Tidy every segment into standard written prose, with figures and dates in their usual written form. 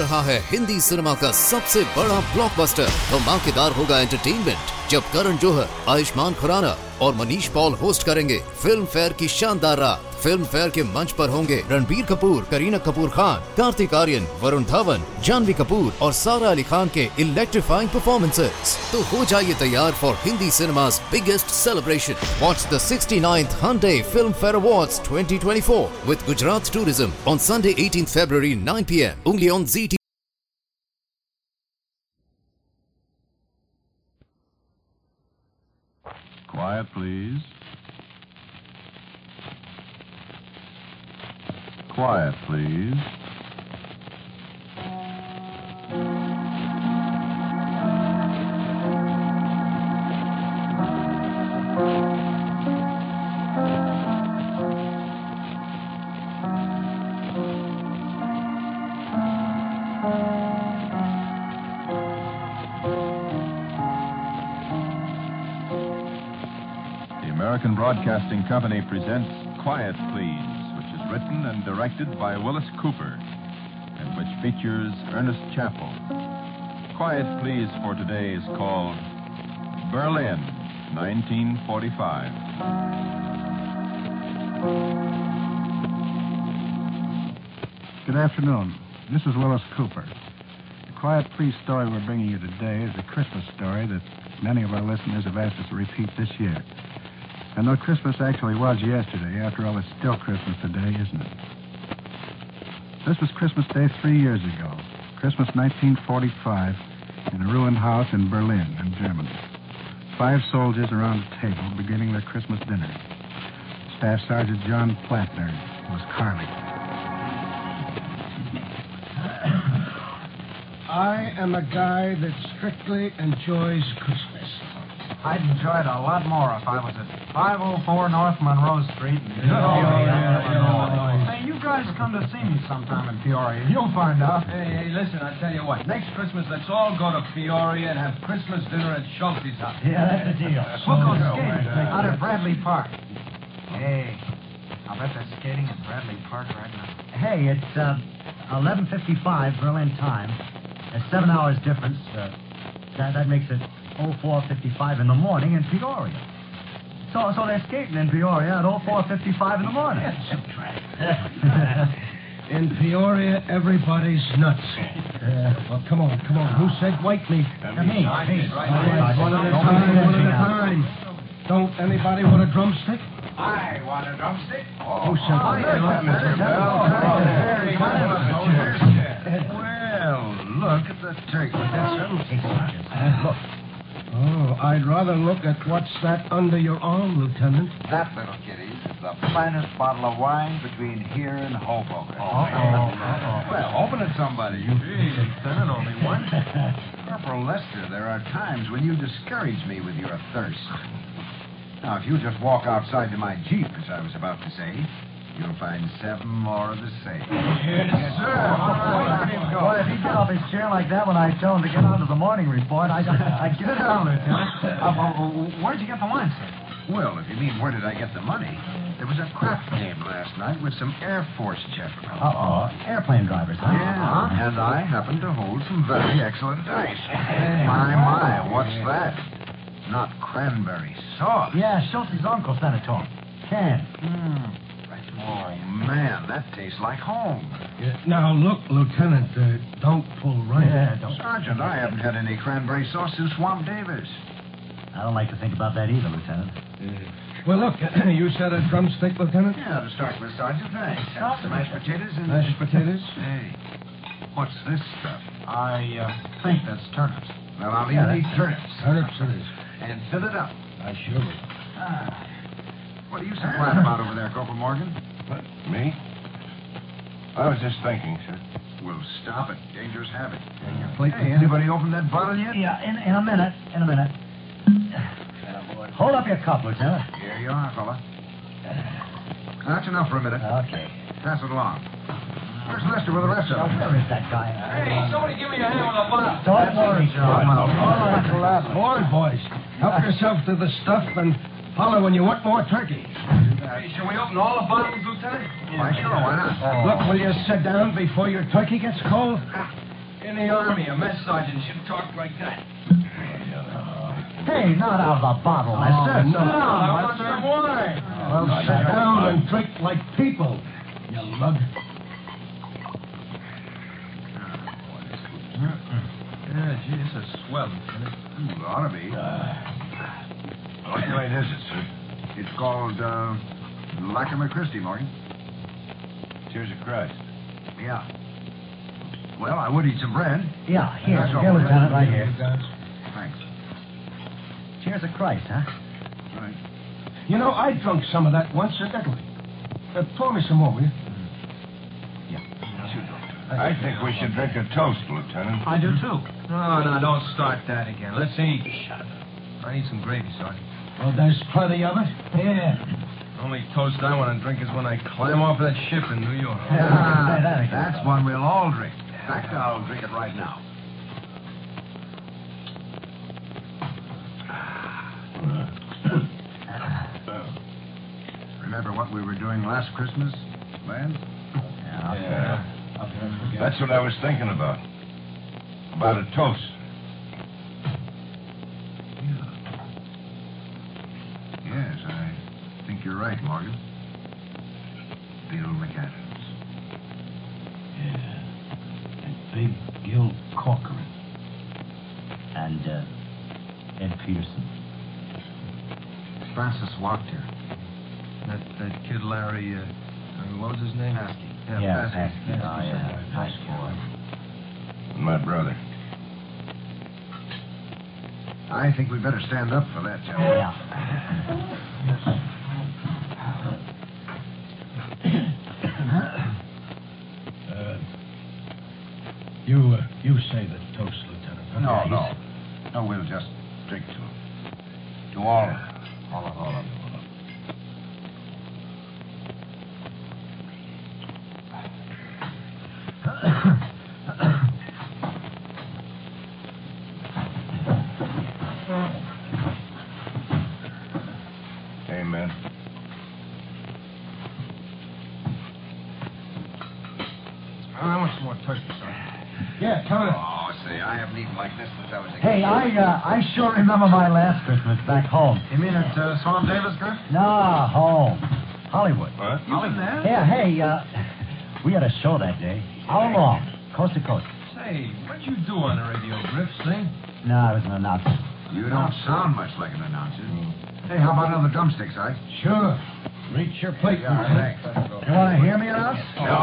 रहा है हिंदी सिनेमा का सबसे बड़ा ब्लॉकबस्टर। धमाकेदार होगा एंटरटेनमेंट जब करण जौहर, आयुष्मान खुराना और मनीष पॉल होस्ट करेंगे फिल्म फेयर की शानदार रात। फिल्म फेयर के मंच पर होंगे रणबीर कपूर, करीना कपूर खान, कार्तिक आर्यन, वरुण धवन, जानवी कपूर और सारा अली खान के इलेक्ट्रीफाइंग परफॉर्मेंसेस। तो हो जाइए तैयार for Hindi cinema's biggest celebration. Watch the 69th Hyundai Film Fair Awards 2024 with Gujarat Tourism on Sunday 18th February 9 p.m. only on ZT. Quiet, please. Quiet, please. The American Broadcasting Company presents Quiet, Please, which is written and directed by Willis Cooper, and which features Ernest Chappell. Quiet, Please for today is called Berlin, 1945. Good afternoon. This is Willis Cooper. The Quiet Please story we're bringing you today is a Christmas story that many of our listeners have asked us to repeat this year. And though Christmas actually was yesterday, after all, it's still Christmas today, isn't it? This was Christmas Day 3 years ago, Christmas 1945, in a ruined house in Berlin, in Germany. 5 soldiers around a table beginning their Christmas dinner. Staff Sergeant John Plattner was Carly. I am a guy that strictly enjoys Christmas. I'd enjoy it a lot more if I was at 504 North Monroe Street. Hey, you guys come to see me sometime in Peoria. You'll find out. Hey, listen, I tell you what. Next Christmas, let's all go to Peoria and have Christmas dinner at Schulte's house. Yeah, that's the deal. We'll go skating out at Bradley Park. Hey, I'll bet they're skating at Bradley Park right now. Hey, it's 11:55 Berlin time. There's 7 hours difference. That makes it 04:55 in the morning in Peoria. So they're skating in Peoria at 04:55 in the morning. In Peoria, everybody's nuts. Well, come on. Who said white meat? Me. One at a time. Don't anybody want a drumstick? I want a drumstick. Who said Well, look at the turkey. Look. Oh, I'd rather look at what's that under your arm, Lieutenant. That, little kiddies, is the finest bottle of wine between here and Hoboken. Well, open it, somebody. Gee, Lieutenant, only one. Corporal Lester, there are times when you discourage me with your thirst. Now, if you just walk outside to my Jeep, as I was about to say, you'll find 7 more of the same. Yes, sir. Boy, if he got off his chair like that when I told him to get on to the morning report, I'd give it down, Lieutenant. Where'd you get the wine, sir? Well, if you mean where did I get the money, there was a craft game last night with some Air Force gentlemen. Airplane drivers, huh? Yeah, and I happen to hold some very excellent dice. My, what's that? Not cranberry sauce. Yeah, Schulte's uncle sent it to him. Can. Oh, man, that tastes like home. Now, look, Lieutenant, don't pull right. Yeah, don't. Sergeant, I haven't had any cranberry sauce since Swamp Davis. I don't like to think about that either, Lieutenant. Well, look, you said a drumstick, Lieutenant? Yeah, to start with, Sergeant, thanks. Some mashed potatoes and... Mashed potatoes? Hey, what's this stuff? I think that's turnips. Well, I'll eat turnips. Turnips it is. And fill it up. I sure will. What are you so quiet about over there, Corporal Morgan? What, me? I was just thinking, sir. Well, stop it. Dangerous habit. Plate. Hey, anybody open that bottle yet? Yeah, in a minute. Hold up your cup, Lieutenant. Here you are, fella. That's enough for a minute. Okay. Pass it along. Where's Lester with the rest of them? Where is that guy? Hey, somebody give me a hand with a bottle. Don't worry, John. All right, boys. Help yourself to the stuff and holler when you want more turkey. Hey, shall we open all the bottles, Lieutenant? Why, sure, why not? Look, will you sit down before your turkey gets cold? In the Army, a mess sergeant should talk like that. Hey, not out of the bottle, mister. No, I want some wine. Well, sit down and drink like people, you lug. Yeah, gee, this is swell, Lieutenant. It ought to be. What joint is it, sir? It's called, Lackamer Christie, Morgan. Cheers of Christ. Yeah. Well, I would eat some bread. Yeah, here, That's all. Lieutenant, right here. Thanks. Cheers of Christ, huh? Right. You know, I drunk some of that once in Italy. Pour me some more, will you? I think we should drink a toast, Lieutenant. I do, too. No, don't start that again. Let's eat. Shut up. I need some gravy, Sergeant. Well, there's plenty of it. Yeah. Only toast I want to drink is when I climb off that ship in New York. That's one we'll all drink. In fact, I'll drink it right now. Remember what we were doing last Christmas, Lance? Yeah. That's what I was thinking about. About a toast. Yes, I think you're right, Morgan. Bill McAdams. Yeah. And Big Gil Corcoran. And, Ed Peterson. Francis Wachter. That kid Larry, what was his name? Paskey. Yeah, Paskey. Paskey. Oh, yeah. Nice boy. And my brother. I think we better stand up for that, gentlemen. You say the toast, Lieutenant. Huh? No, we'll just drink to him. To all of them. All of them. Amen. I want some more turkey, Sergeant. Yeah, come on. Oh, say, I haven't eaten like this since I was a kid. Hey, I sure remember my last Christmas back home. You mean at Swan Davis, Griff? No, home. Hollywood. What? You been there? Yeah, hey, we had a show that day. How long? Coast to coast. Say, what'd you do on the radio, Griff? Sing? No, I was an announcer. You don't sound much like an announcer. Hey, how about another drumsticks, Ike? Sure. Reach your plate, Thanks. You want to hear me announce?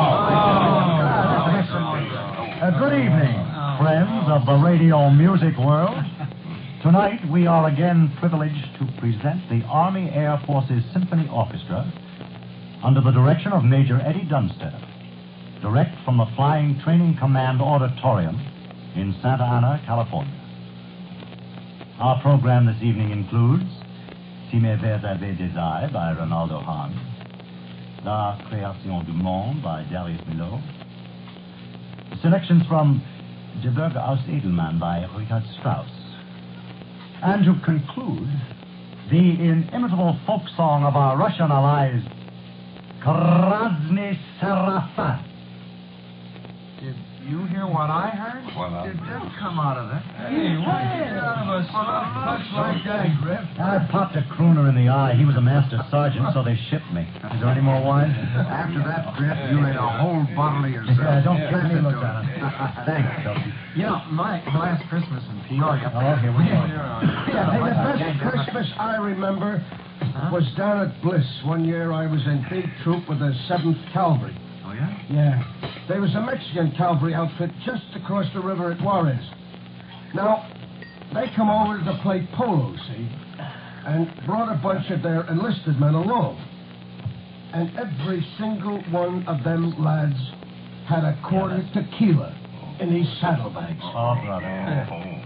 Good evening, friends of the radio music world. Tonight, we are again privileged to present the Army Air Forces Symphony Orchestra under the direction of Major Eddie Dunstedter, direct from the Flying Training Command Auditorium in Santa Ana, California. Our program this evening includes Si mes vers avaient des ailes by Ronaldo Hahn, La Création du Monde by Darius Milhaud, selections from Die Bürger aus Edelmann by Richard Strauss, and to conclude, the inimitable folk song of our Russian allies, Krasny Serafin. Did you hear what I heard? Well, Did that come out of that? Hey, why did you get out of a soft punch like that, Griff? I popped a crooner in the eye. He was a master sergeant, so they shipped me. Is there any more wine? After that, Griff, you ate a whole bottle of yourself. Don't kid me, Pass it to Lieutenant. him. Thanks, Dopey. You know, my last Christmas in Peoria. Oh, here we go. Yeah, hey, the best Christmas I remember was down at Bliss. One year I was in big troop with the 7th Cavalry. Oh, yeah? Yeah. There was a Mexican cavalry outfit just across the river at Juarez. Now, they come over to play polo, see? And brought a bunch of their enlisted men along. And every single one of them lads had a quarter tequila in his saddlebags. Oh, brother.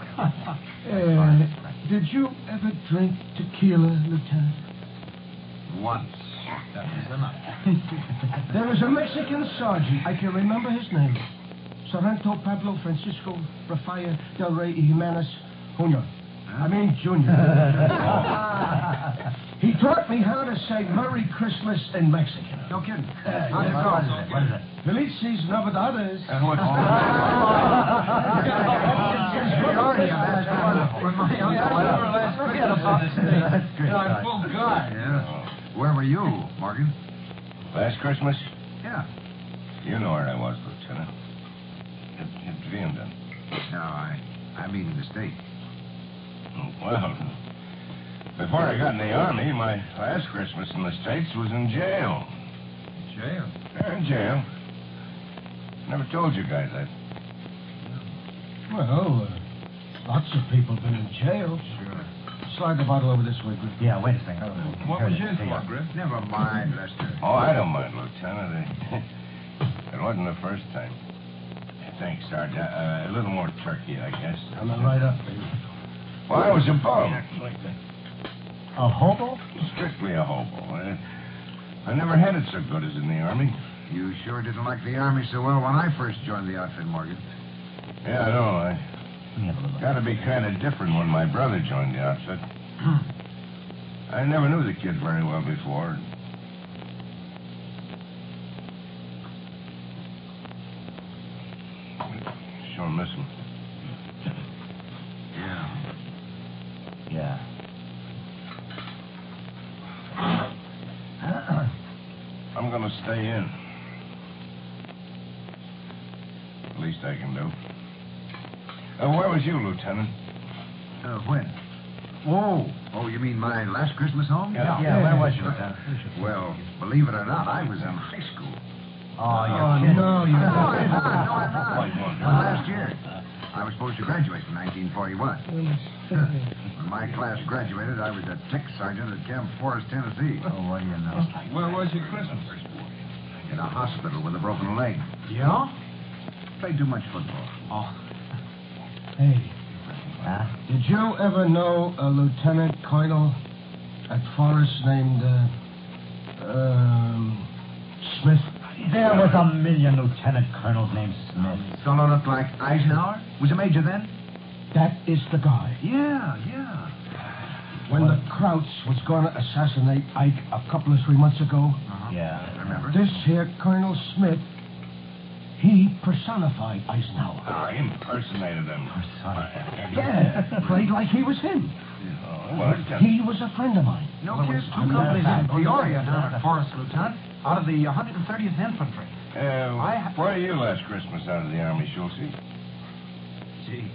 Did you ever drink tequila, Lieutenant? Once. That was enough. There was a Mexican sergeant. I can remember his name. Sorrento Pablo Francisco Rafael Del Rey Jimenez Jr. I mean, Junior. He taught me how to say Merry Christmas in Mexican. No kidding. What is it? What is it? Felices Navidades. And what's the state. That's great, I'm Sergeant. full guard. Yeah. Where were you, Morgan? Last Christmas? Yeah. You know where I was, Lieutenant. At Vianden. No, I mean in the States. Well, before I got in the Army, my last Christmas in the States was in jail. Jail? Yeah, in jail. Never told you guys that. Well, lots of people been in jail. Sure. Slide the bottle over this way, Griff. Yeah, wait a second. What was yours for, Griff? Never mind, Lester. Oh, I don't mind, Lieutenant. It wasn't the first time. Thanks, Sergeant. A little more turkey, I guess. Coming right up, baby. Well, I was a bum. A hobo? Strictly a hobo. I never had it so good as in the Army. You sure didn't like the Army so well when I first joined the outfit, Morgan. Yeah, I know. I Let me have a little. got to be kind of different when my brother joined the outfit. I never knew the kid very well before. Sure miss him. Yeah. Yeah. I'm going to stay in. Least I can do. Where was you, Lieutenant? When? Oh, you mean my last Christmas home? Yeah. Where was you, Lieutenant? Well, believe it or not, I was in high school. Oh, you're kidding. No, you're No, not. I'm not. Wait, one. Last year. I was supposed to graduate in 1941. When my class graduated, I was a tech sergeant at Camp Forest, Tennessee. Oh, what do you know? Where was your Christmas? In a hospital with a broken leg. Yeah? Played too much football. Oh. Hey, Huh? did you ever know a lieutenant colonel at Forest named, Smith? There was a million lieutenant colonels named Smith. Fellow looked like Eisenhower? Was a major then? That is the guy. Yeah. When the Krauts was going to assassinate Ike a couple of 3 months ago, Yeah. Remember? this here Colonel Smith, he personified Eisenhower. Impersonated him. Yeah, played like he was him. Well, He was a friend of mine. No kids, two companies in Peoria down at Forest, Lieutenant, out of the 130th Infantry. where are you last Christmas out of the Army, Schultze? Gee.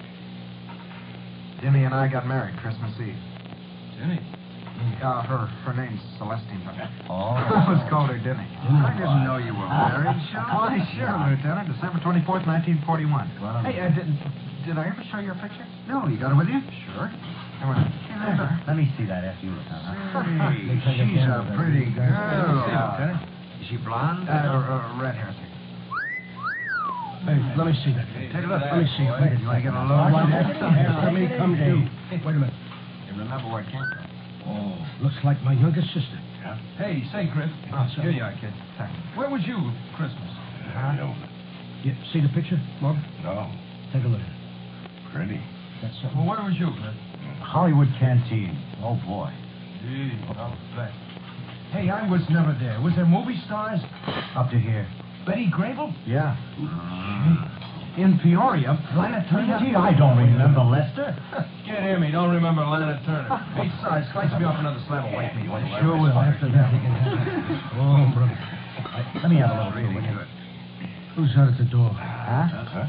Jimmy and I got married Christmas Eve. Jimmy. Her name's Celestine. Oh. I was called her Denny. I didn't know you were married, Why, sure, Lieutenant. December 24th, 1941. Well, Hey, did I ever show you a picture? No, you got it with you? Sure. Come on. Let me see that after you, Lieutenant. Hey, she's a pretty girl. Lieutenant. Is she blonde? Red hair. Hey, let me see that. Take a look. Let me see it. You want to get a load? Let me come to. Wait a minute. You remember where it came from? Oh, looks like my younger sister. Hey, say, Griff. Here you are, kid. Where was you Christmas? No. You see the picture, Morgan? No. Take a look at it. Pretty. That's Well, something. where was you, Griff? Hollywood Canteen. Oh, boy. Gee, I'll bet. Hey, I was never there. Was there movie stars? Up to here. Betty Grable? Yeah. In Peoria? Lana Turner? Gee, I don't remember Lester. Can't hear me. Don't remember Lana Turner. Hey, Sarge, slice me off another slab and wake me. Sure will. After that, we can have it. Oh, brother. Let me have a little Really reading. good. Who's out at the door? Huh?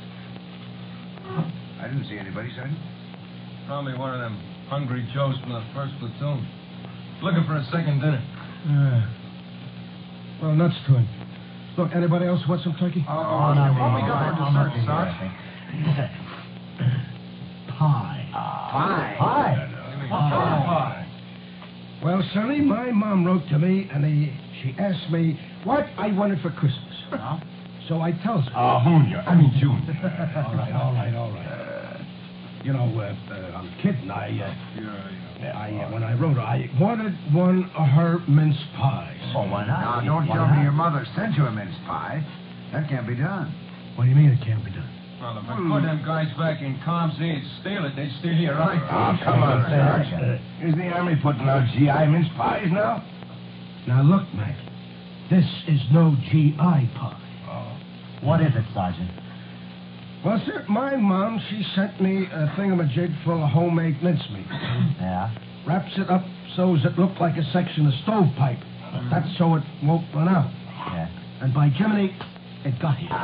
I didn't see anybody, Sergeant. Probably one of them hungry Joes from the 1st platoon. Looking for a second dinner. Well, nuts to him. Look, anybody else want some turkey? Oh, no, What we got for dessert, Sarge? Pie. Pie. Pie. Well, Sonny, my mom wrote to me, and she asked me what I wanted for Christmas. So I tells her. June. All right. I'm kidding. When I wrote her, I wanted one of her mince pies. Oh, why Now, not? don't Why tell not? me your mother sent you a mince pie. That can't be done. What do you mean it can't be done? Well, if I put them guys back in Combs, they'd steal it. They'd steal your Oh, eye. come on, Sarge. Is the Army putting out GI mince pies now? Now, look, Mac. This is no GI pie. What is it, Sergeant? Well, sir, my mom, she sent me a thingamajig full of homemade mincemeat. Yeah? Wraps it up so it looked like a section of stovepipe. That's so it won't run out. Yeah. And by Jiminy, it got here.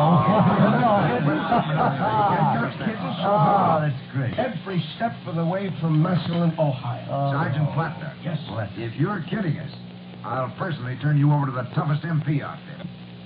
Oh, that's great. Every step of the way from Massillon, Ohio. Sergeant Plattner. Yes, Bless you. If you're kidding us, I'll personally turn you over to the toughest MP out there.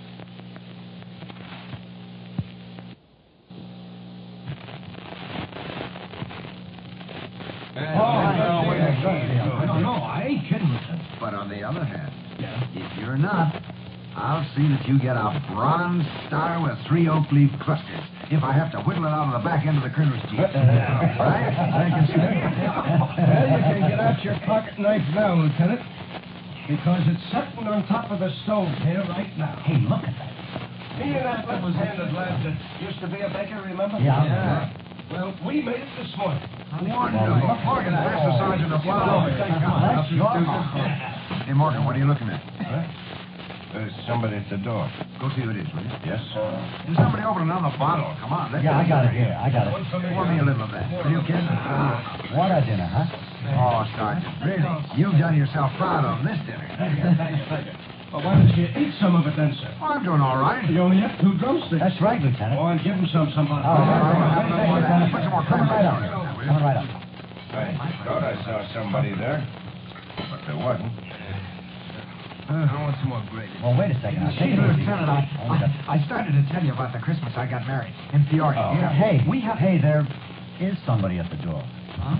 No, I ain't kidding, Lieutenant. But on the other hand, if you're not, I'll see that you get a bronze star with 3 oak leaf clusters if I have to whittle it out of the back end of the colonel's jeep. Right? Thank you, sir. Well, you can get out your pocket knife now, Lieutenant, because it's sitting on top of the stove here right now. Hey, look at that. Me and that level-handed lad that used to be a baker, remember? Yeah. Well, we made it this morning. Wonderful. Morgan, pass the sergeant a flower. That's your fault. Hey, Morgan, what are you looking at? There's somebody at the door. Go see who it is, will you? Yes, sir. There's somebody opening another bottle. Come on. Yeah, I got it here. I got it. Pour me a little of that. Will you, kid? What a dinner, huh? Oh, Sergeant, really? You've done yourself proud on this dinner. Well, why don't you eat some of it then, sir? Oh, I'm doing all right. You only have 2 drumsticks. That's right, Lieutenant. Oh, and give him somebody. Oh, Lieutenant. Put some more Coming right up. will you? Coming right up. I thought I saw somebody there, but there wasn't. I want some more gravy. Well, wait a second. See, Lieutenant, I started to tell you about the Christmas I got married in Peoria. Oh. Yeah. Hey, we have... Hey, there is somebody at the door. Huh?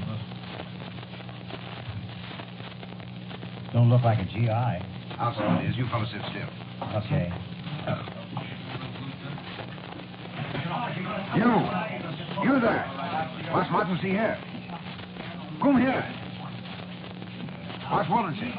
Don't look like a GI. I'll see what it is. You fellas sit still. Okay. You there. Was warten Sie hier? Come here. Was wollen Sie?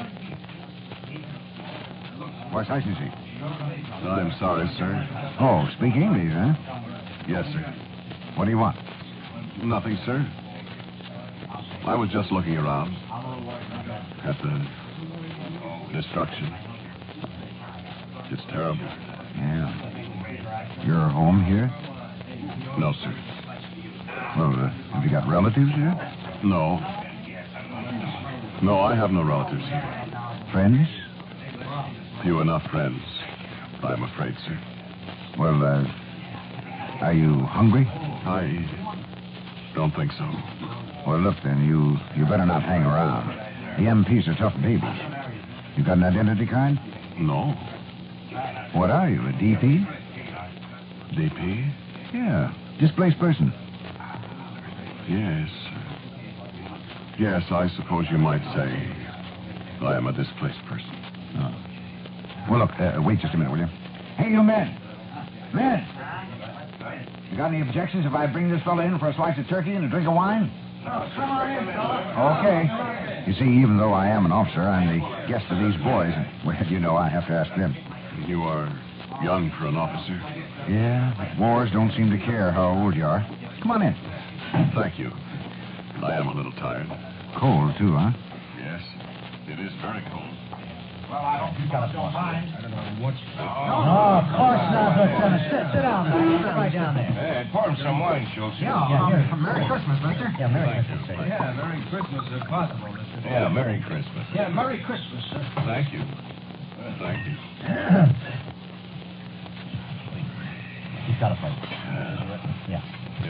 Was heißen Sie? I'm sorry, sir. Oh, speak English, huh? Yes, sir. What do you want? Nothing, sir. I was just looking around at the destruction. It's terrible. Yeah. You're home here? No, sir. Well, have you got relatives here? No. No, I have no relatives here. Friends? Few enough friends, I'm afraid, sir. Well, are you hungry? I don't think so. Well, look, then, you better not hang around. The MPs are tough babies. You got an identity card? No. What are you, a DP? DP? Yeah, displaced person. Yes. Yes, I suppose you might say I am a displaced person. Oh. Well, look, wait just a minute, will you? Hey, you men! Men! You got any objections if I bring this fella in for a slice of turkey and a drink of wine? Okay. You see, even though I am an officer, I'm the guest of these boys, and, well, you know, I have to ask them. You are young for an officer. Yeah, but wars don't seem to care how old you are. Come on in. Thank you. I am a little tired. Cold, too, huh? Yes, it is very cold. Well, I hope you got don't mind. I don't know what's... Oh, of course not, Lieutenant. Sit down there. Sit right down there. Hey, pour him some wine, Schultz. Yeah, here. Merry Christmas, mister. Yeah, Merry Christmas, sir. Yeah, Merry Christmas if possible, Mr. Yeah, Merry Christmas. Yeah, Merry Christmas, sir. Thank you. Thank you. He's got a plate. Yeah.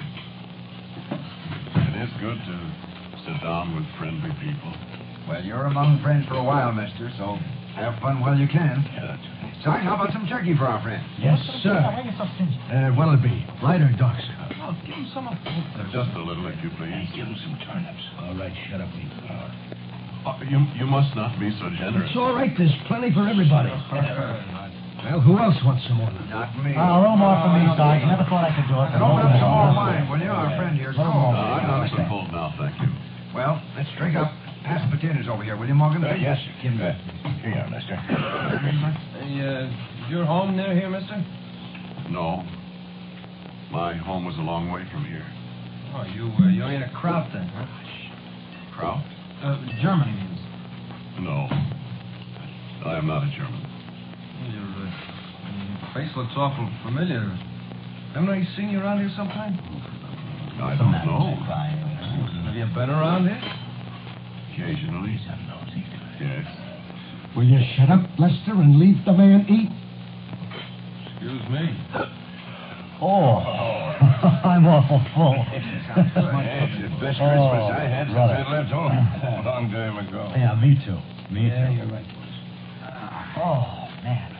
It is good to sit down with friendly people. Well, you're among friends for a while, mister, so have fun while you can. Yeah, Sarge, how about some turkey for our friend? Yes, sir. Why are you so stingy? What'll it be? Light or dark, sir? Oh, give him some of... just a little, if you please. Give him some turnips. All right, shut up, Lee. You must not be so generous. It's all right. There's plenty for everybody. Well, who else wants some more? Not me. A little more for me, Sarge. Never thought I could do it. And open up some more wine, will you? Our friend here's Little more. I'm not so full now, thank you. Well, let's drink up. Pass the potatoes over here, will you, Morgan? Yes, sir. Give him that. Here you are, mister. Hey, is your home near here, mister? No. My home was a long way from here. Oh, you ain't a Kraut then, huh? Kraut? German means. No. I am not a German. Your face looks awful familiar. Haven't I seen you around here sometime? I don't know. Have you been around here? Occasionally. Yes. Will you shut up, Lester, and leave the man eat? Excuse me. Oh, I'm awful full. It's the best Christmas I had since I left home. A long time ago. Yeah, me too. Me Yeah, too. you're right, boys. Oh, man.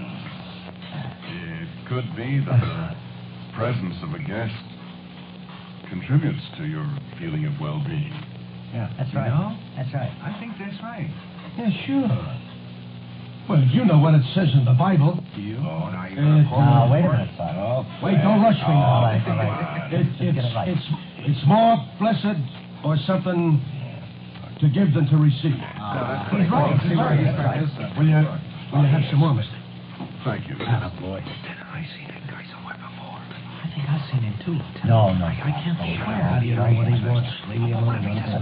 It could be that the presence of a guest contributes to your feeling of well-being. Yeah, that's right. know? That's right. I think that's right. Yeah, sure. Well, you know what it says in the Bible. Do you? Oh, now you're going to quote Now, wait a minute, son. Oh, Wait, don't rush me now. All right. Just get it right. It's more blessed or something to give than to receive. He's right. He's right. Will you have some more, mister? Thank you. Boy. I seen that guy somewhere before. I think I've seen him too, Lieutenant. No. I can't swear. How do you know what he wants? Leave me alone.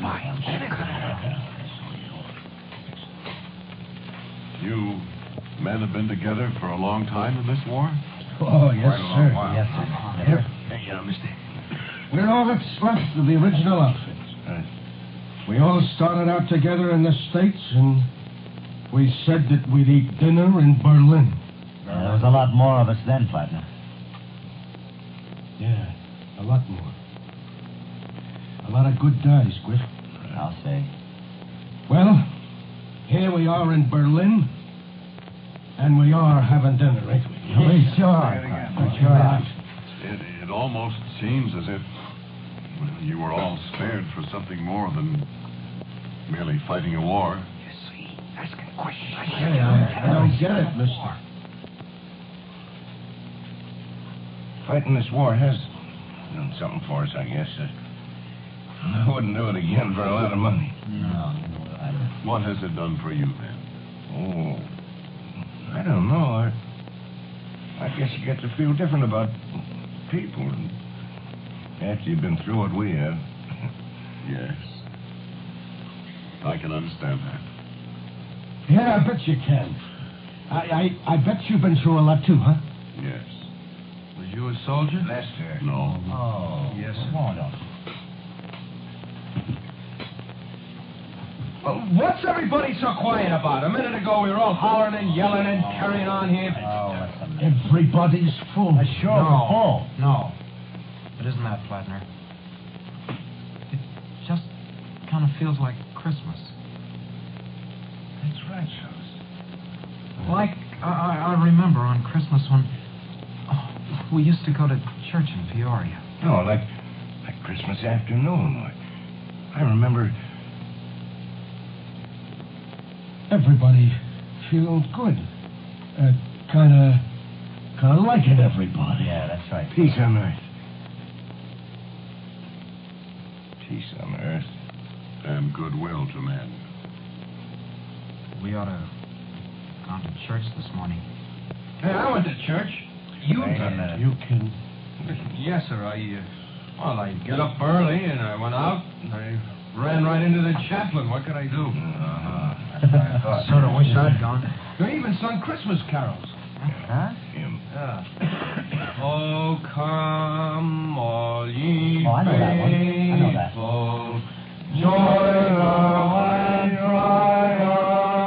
You men have been together for a long time in this war? Oh, yes, Quite a long sir. while. Yes, sir. Hey, mister. We're all that's left of the original outfit. We all started out together in the States, and we said that we'd eat dinner in Berlin. There was a lot more of us then, partner. Yeah, a lot more. A lot of good guys, Griff. I'll say. Well, here we are in Berlin, and we are having dinner, ain't we? We sure are. It almost seems as if you were all spared for something more than merely fighting a war. You see, asking questions. Hey, I don't get it, mister. Fighting this war has done something for us, I guess. I wouldn't do it again for a lot of money. No. What has it done for you, then? Oh, I don't know. I guess you get to feel different about people after you've been through what we have. Yes. I can understand that. Yeah, I bet you can. I bet you've been through a lot, too, huh? Yes. Was you a soldier? Lester. No. Oh. Yes, Come on, don't. Well, what's everybody so quiet about? A minute ago, we were all hollering and yelling and carrying on here. Oh, that's a mess. Everybody's full. Sure, we're full. No. It isn't that, Flatner. It just kind of feels like Christmas. That's right, fellas. Like, I remember on Christmas when we used to go to church in Peoria. No, like Christmas afternoon. I remember. Everybody feels good. Kind of liking everybody. Yeah, that's right. Peace on earth. Peace on earth. And goodwill to men. We ought to gone to church this morning. Hey, I went to church. You Wait a did. minute. You can. Yes, sir. I get up early and I went out and I ran right into the chaplain. What could I do? Sort of wish I'd gone. They even sung Christmas carols. Huh? Him. Yeah. Oh, come, all ye Oh, I know that one. I know that. faithful, join now and triumph.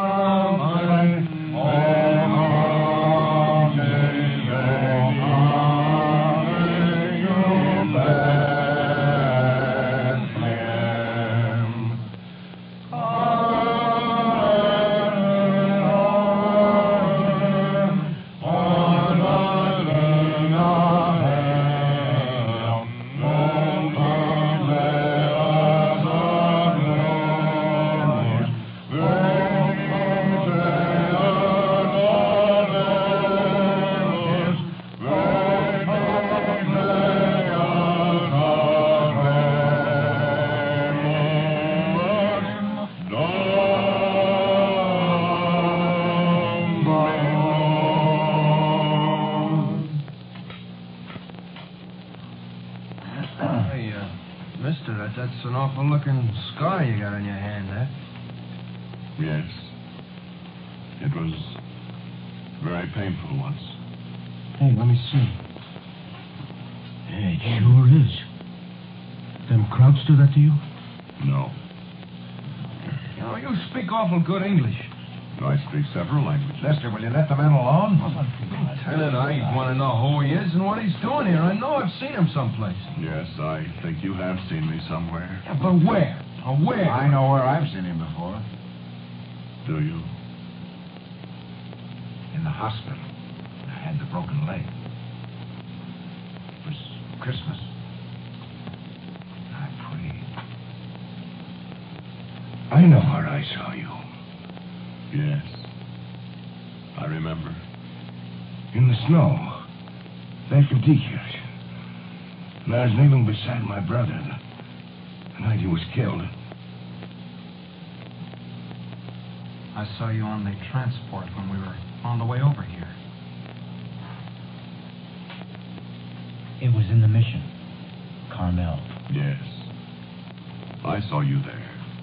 Mister, that's an awful looking scar you got on your hand, eh? Yes. It was very painful once. Hey, let me see. It sure is. Them Krauts do that to you? No. You know, you speak awful good English. I speak several languages. Lester, will you let the man alone? Lieutenant, I want to know who he is and what he's doing here. I know I've seen him someplace. Yes, I think you have seen me somewhere. Yeah, but where? Where? I know where I've seen him before. Do you? In the hospital. I had the broken leg. It was Christmas. I prayed. I know where I saw you. Yes. I remember. In the snow. Back of Deekers. And I was kneeling beside my brother the night he was killed. I saw you on the transport when we were on the way over here. It was in the mission. Carmel. Yes. I saw you there.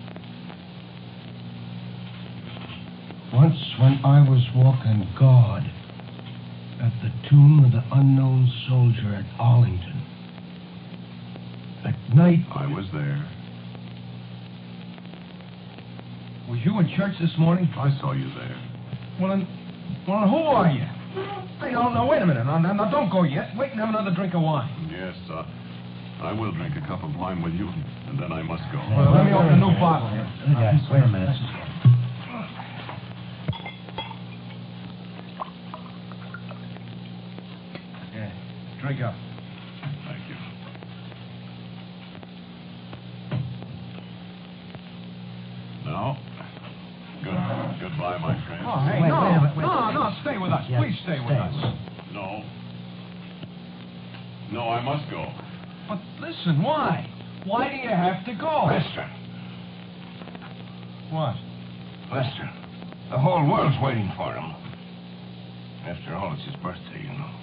Once when I was walking God at the tomb of the unknown soldier at Arlington. At night... I was there. Was you in church this morning? I saw you there. Well, then who are you? Hey, no, wait a minute. Now, don't go yet. Wait and have another drink of wine. Yes, I will drink a cup of wine with you, and then I must go. Well, let me open a new bottle here. Yes, wait a minute. Yeah, drink up. Thank you. Now, goodbye, my friend. Oh, hey, Wait, no, wait. no, stay with us. Yes, Please stay with us. No. No, I must go. But listen, why? Why do you have to go? Lester. What? Lester. The whole world's waiting for him. After all, it's his birthday, you know.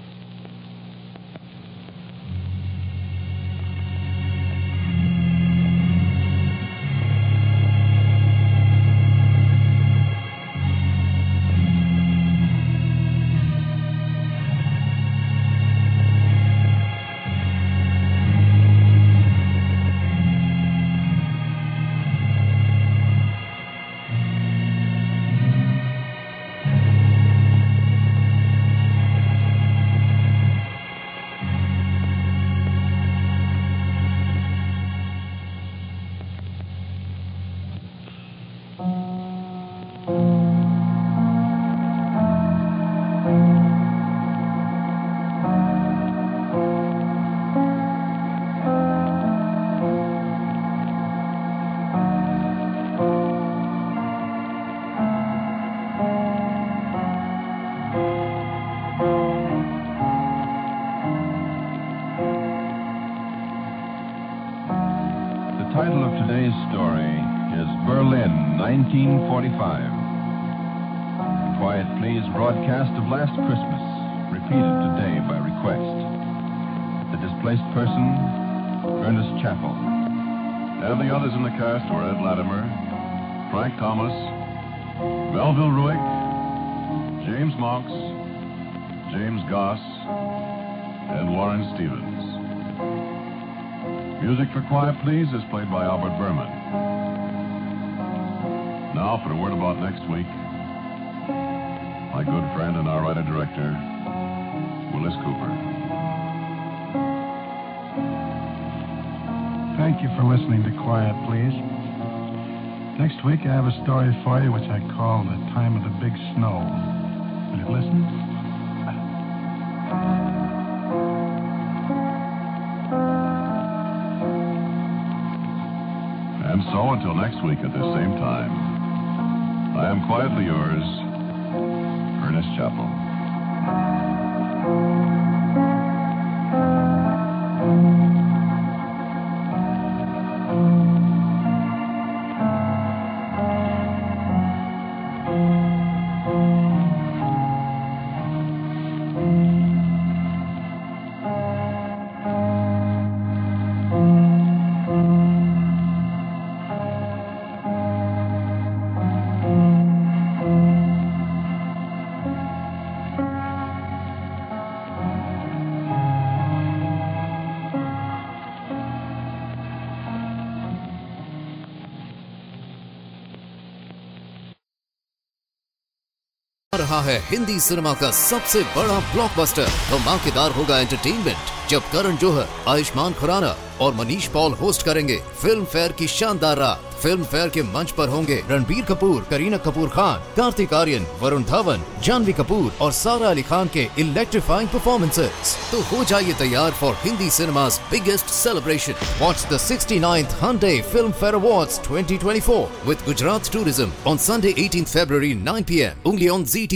The title of today's story is Berlin, 1945. The Quiet Please broadcast of last Christmas, repeated today by request. The displaced person, Ernest Chappell. And the others in the cast were Ed Latimer, Frank Thomas, Melville Ruick, James Monks, James Goss, and Warren Stevens. Music for Quiet Please is played by Albert Berman. Now for a word about next week. My good friend and our writer-director, Willis Cooper. Thank you for listening to Quiet Please. Next week I have a story for you which I call The Time of the Big Snow. Will you listen? And so, until next week at the same time, I am quietly yours, Ernest Chappell. रहा है Hindi cinema का सबसे बड़ा blockbuster. धमाकेदार होगा entertainment जब करण जौहर, आयुष्मान खुराना और Manish Paul host करेंगे फिल्म फेयर की शानदार रात। फिल्म फेयर के मंच पर होंगे रणबीर कपूर, करीना कपूर खान, कार्तिक आर्यन, वरुण धवन, जानवी कपूर और सारा अली खान के इलेक्ट्रीफाइंग परफॉर्मेंसेस। तो हो जाइए तैयार for Hindi cinema's biggest celebration. Watch the 69th Hyundai Film Fair Awards 2024 with Gujarat Tourism on Sunday 18th February 9 p.m. only on ZT.